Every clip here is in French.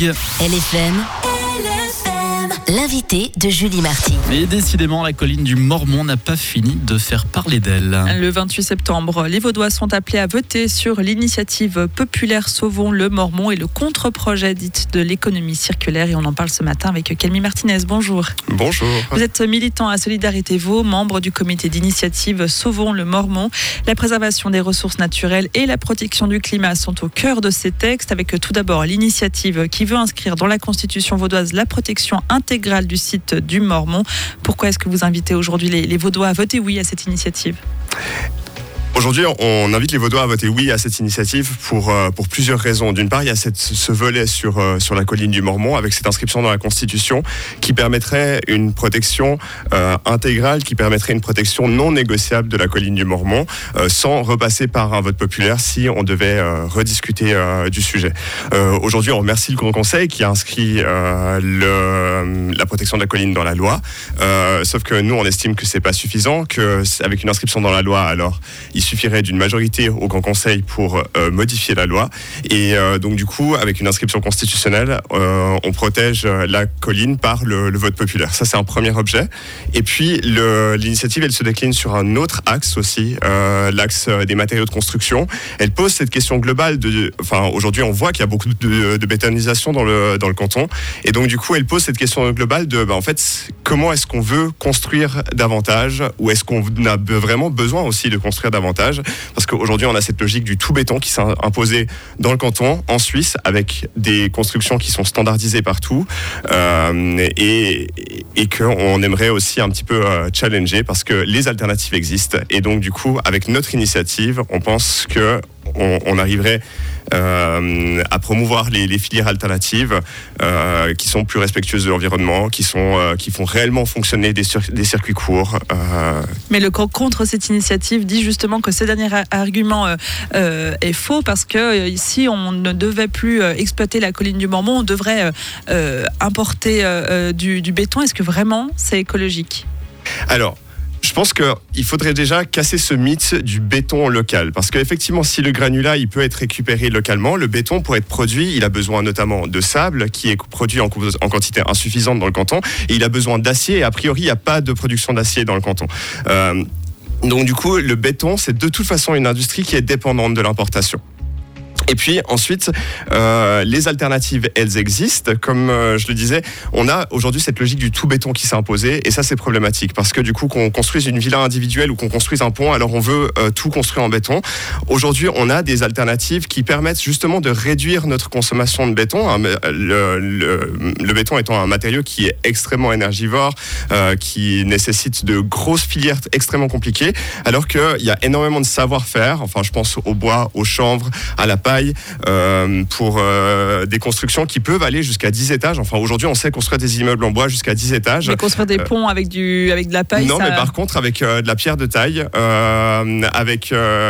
Bourg. LFM, l'invité de Julie Marty. Et décidément, la colline du Mormont n'a pas fini de faire parler d'elle. Le 28 septembre, les Vaudois sont appelés à voter sur l'initiative populaire Sauvons le Mormont et le contre-projet dit de l'économie circulaire. Et on en parle ce matin avec Kelmy Martinez. Bonjour. Bonjour. Vous êtes militant à Solidarité Vaud, membre du comité d'initiative Sauvons le Mormont. La préservation des ressources naturelles et la protection du climat sont au cœur de ces textes, avec tout d'abord l'initiative qui veut inscrire dans la Constitution vaudoise la protection intégrale du site du Mormont. Pourquoi est-ce que vous invitez aujourd'hui les Vaudois à voter oui à cette initiative ? Aujourd'hui, on invite les Vaudois à voter oui à cette initiative pour plusieurs raisons. D'une part, il y a ce volet sur la colline du Mormont avec cette inscription dans la Constitution qui permettrait une protection intégrale, qui permettrait une protection non négociable de la colline du Mormont sans repasser par un vote populaire si on devait rediscuter du sujet. Aujourd'hui, on remercie le Grand Conseil qui a inscrit la protection de la colline dans la loi. Sauf que nous, on estime que c'est pas suffisant, qu'avec une inscription dans la loi, alors il suffirait d'une majorité au Grand Conseil pour modifier la loi. Et donc du coup, avec une inscription constitutionnelle, on protège la colline par le vote populaire. Ça, c'est un premier objet. Et puis, l'initiative, elle se décline sur un autre axe aussi, l'axe des matériaux de construction. Elle pose cette question globale aujourd'hui, on voit qu'il y a beaucoup de bétonisation dans le canton. Et donc du coup, elle pose cette question globale de, en fait, comment est-ce qu'on veut construire davantage, ou est-ce qu'on a vraiment besoin aussi de construire davantage, parce qu'aujourd'hui on a cette logique du tout béton qui s'est imposée dans le canton, en Suisse, avec des constructions qui sont standardisées partout, et qu'on aimerait aussi un petit peu challenger, parce que les alternatives existent. Et donc du coup, avec notre initiative, on pense que on arriverait à promouvoir les filières alternatives qui sont plus respectueuses de l'environnement, qui font réellement fonctionner des circuits courts. Mais le camp contre cette initiative dit justement que ce dernier argument est faux, parce que si on ne devait plus exploiter la colline du Mormont, on devrait importer du béton. Est-ce que vraiment c'est écologique ? Alors, je pense qu'il faudrait déjà casser ce mythe du béton local. Parce qu'effectivement, si le granulat il peut être récupéré localement, le béton, pour être produit, il a besoin notamment de sable, qui est produit en quantité insuffisante dans le canton. Et il a besoin d'acier. Et a priori, il n'y a pas de production d'acier dans le canton. Donc du coup, le béton, c'est de toute façon une industrie qui est dépendante de l'importation. Et puis ensuite, les alternatives, elles existent. Comme je le disais, on a aujourd'hui cette logique du tout béton qui s'est imposée, et ça c'est problématique, parce que du coup, qu'on construise une villa individuelle ou qu'on construise un pont, alors on veut tout construire en béton. Aujourd'hui, on a des alternatives qui permettent justement de réduire notre consommation de béton. Le béton étant un matériau qui est extrêmement énergivore, qui nécessite de grosses filières extrêmement compliquées, alors qu'il y a énormément de savoir-faire. Enfin, je pense au bois, au chanvre, à la paille, pour des constructions qui peuvent aller jusqu'à 10 étages. Enfin, aujourd'hui, on sait construire des immeubles en bois jusqu'à 10 étages. Mais construire des ponts avec de la paille, non, mais par contre, avec de la pierre de taille, avec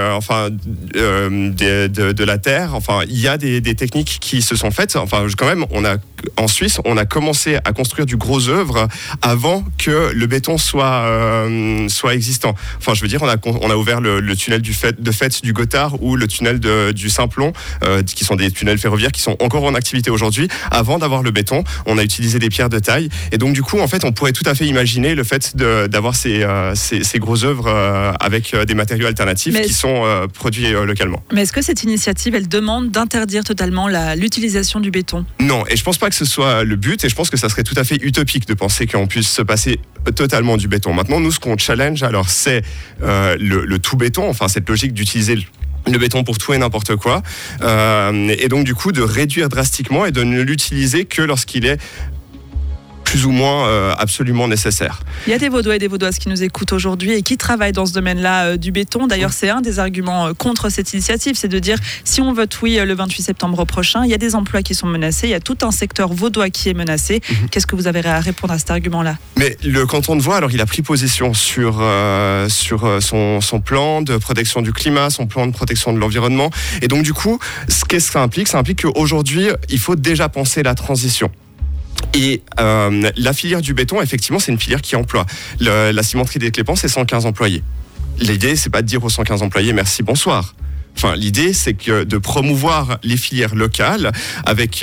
de la terre. Enfin, il y a des techniques qui se sont faites. Enfin, quand même, en Suisse, on a commencé à construire du gros œuvre avant que le béton soit existant. Enfin, je veux dire, on a ouvert le tunnel de fait du Gothard, ou le tunnel du Simplon, qui sont des tunnels ferroviaires qui sont encore en activité aujourd'hui. Avant d'avoir le béton, on a utilisé des pierres de taille. Et donc, du coup, en fait, on pourrait tout à fait imaginer le fait d'avoir ces grosses œuvres avec des matériaux alternatifs qui sont produits localement. Mais est-ce que cette initiative, elle demande d'interdire totalement l'utilisation du béton ? Non, et je pense pas que ce soit le but, et je pense que ça serait tout à fait utopique de penser qu'on puisse se passer totalement du béton. Maintenant, nous, ce qu'on challenge, alors, c'est le tout béton, enfin, cette logique d'utiliser le béton pour tout et n'importe quoi, et donc du coup de réduire drastiquement et de ne l'utiliser que lorsqu'il est plus ou moins absolument nécessaire. Il y a des Vaudois et des Vaudoises qui nous écoutent aujourd'hui et qui travaillent dans ce domaine-là du béton. D'ailleurs, c'est un des arguments contre cette initiative, c'est de dire, si on vote oui le 28 septembre prochain, il y a des emplois qui sont menacés, il y a tout un secteur vaudois qui est menacé. Qu'est-ce que vous avez à répondre à cet argument-là ? Mais le canton de Vaud, alors il a pris position sur son plan de protection du climat, son plan de protection de l'environnement. Et donc du coup, qu'est-ce que ça implique ? Ça implique qu'aujourd'hui, il faut déjà penser la transition. Et la filière du béton, effectivement, c'est une filière qui emploie. La cimenterie des Clépans, c'est 115 employés. L'idée, c'est pas de dire aux 115 employés merci, bonsoir. l'idée, c'est que de promouvoir les filières locales avec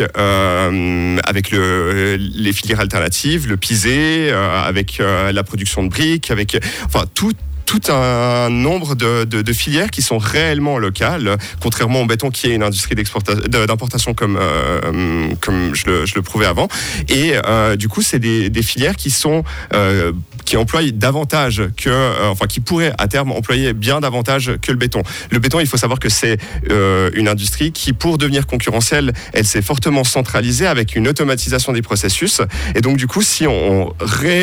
les filières alternatives, le pisé, avec la production de briques, avec tout un nombre de filières qui sont réellement locales, contrairement au béton qui est une industrie d'importation comme je le prouvais avant. Et du coup, c'est des filières qui emploient davantage qui pourraient à terme employer bien davantage que le béton. Le béton, il faut savoir que c'est une industrie qui, pour devenir concurrentielle, elle s'est fortement centralisée avec une automatisation des processus. Et donc, du coup, si on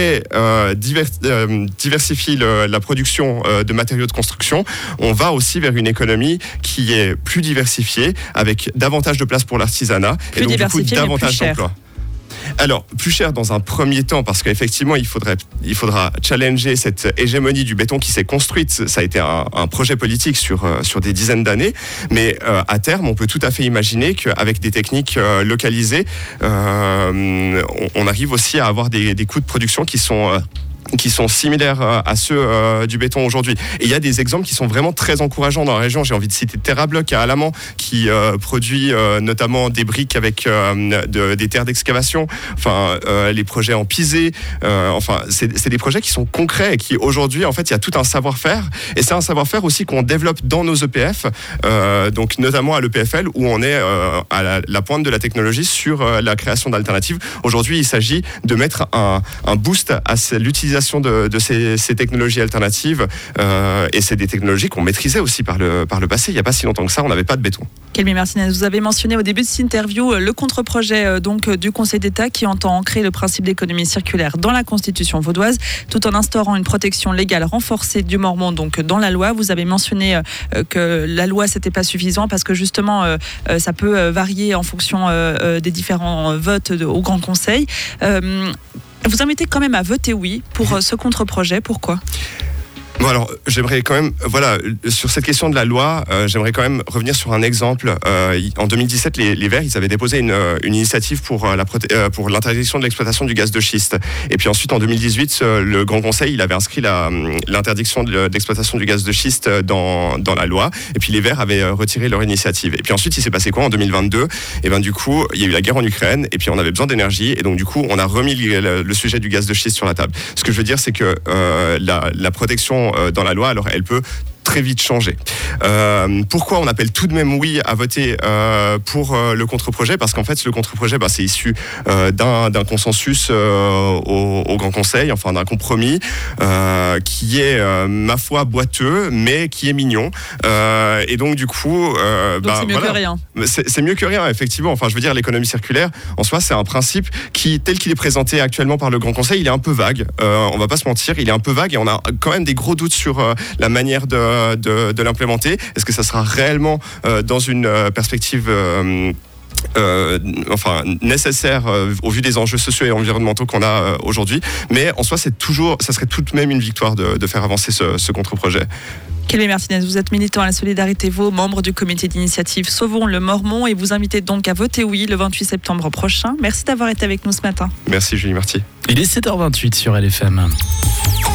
diversifie la production de matériaux de construction, on va aussi vers une économie qui est plus diversifiée, avec davantage de place pour l'artisanat et donc du coup davantage d'emplois. Alors, plus cher dans un premier temps, parce qu'effectivement, il faudra challenger cette hégémonie du béton qui s'est construite. Ça a été un projet politique sur des dizaines d'années. Mais à terme, on peut tout à fait imaginer qu'avec des techniques localisées, on arrive aussi à avoir des coûts de production qui sont similaires à ceux du béton aujourd'hui. Et il y a des exemples qui sont vraiment très encourageants dans la région. J'ai envie de citer TerraBloc à Alamand, qui produit notamment des briques avec des terres d'excavation, les projets en pisé. C'est des projets qui sont concrets et qui aujourd'hui, en fait, il y a tout un savoir-faire. Et c'est un savoir-faire aussi qu'on développe dans nos EPF, donc notamment à l'EPFL, où on est à la pointe de la technologie sur la création d'alternatives. Aujourd'hui, il s'agit de mettre un boost à l'utilisation de ces technologies alternatives, et c'est des technologies qu'on maîtrisait aussi par le passé. Il n'y a pas si longtemps que ça, on n'avait pas de béton. Kelmy Martinez, vous avez mentionné au début de cette interview le contre-projet du Conseil d'État qui entend ancrer le principe d'économie circulaire dans la Constitution vaudoise, tout en instaurant une protection légale renforcée du Mormont donc dans la loi. Vous avez mentionné que la loi c'était pas suffisant parce que justement ça peut varier en fonction des différents votes au Grand Conseil. Vous invitez quand même à voter oui pour ce contre-projet. Pourquoi ? Bon, alors, j'aimerais quand même, sur cette question de la loi, j'aimerais quand même revenir sur un exemple. En 2017, les Verts, ils avaient déposé une initiative pour l'interdiction de l'exploitation du gaz de schiste. Et puis ensuite, en 2018, le Grand Conseil, il avait inscrit l'interdiction de l'exploitation du gaz de schiste dans la loi. Et puis les Verts avaient retiré leur initiative. Et puis ensuite, il s'est passé quoi en 2022 ? Et ben du coup, il y a eu la guerre en Ukraine. Et puis on avait besoin d'énergie. Et donc du coup, on a remis le sujet du gaz de schiste sur la table. Ce que je veux dire, c'est que la protection dans la loi, alors elle peut très vite changer. Pourquoi on appelle tout de même oui à voter pour le contre-projet ? Parce qu'en fait, le contre-projet, c'est issu d'un consensus au Grand Conseil, enfin d'un compromis qui est, ma foi, boiteux, mais qui est mignon. Et donc, du coup... donc c'est mieux que rien. C'est mieux que rien, effectivement. Enfin, je veux dire, l'économie circulaire, en soi, c'est un principe qui, tel qu'il est présenté actuellement par le Grand Conseil, il est un peu vague. On va pas se mentir, il est un peu vague et on a quand même des gros doutes sur la manière de l'implémenter. Est-ce que ça sera réellement dans une perspective nécessaire au vu des enjeux sociaux et environnementaux qu'on a aujourd'hui, mais en soi ça serait tout de même une victoire de faire avancer ce contre-projet. Kelmy Martinez, vous êtes militant à la Solidarité Vaud, membre du comité d'initiative Sauvons le Mormont et vous invitez donc à voter oui le 28 septembre prochain. Merci d'avoir été avec nous ce matin. Merci Julie Marty. Il est 7h28 sur LFM.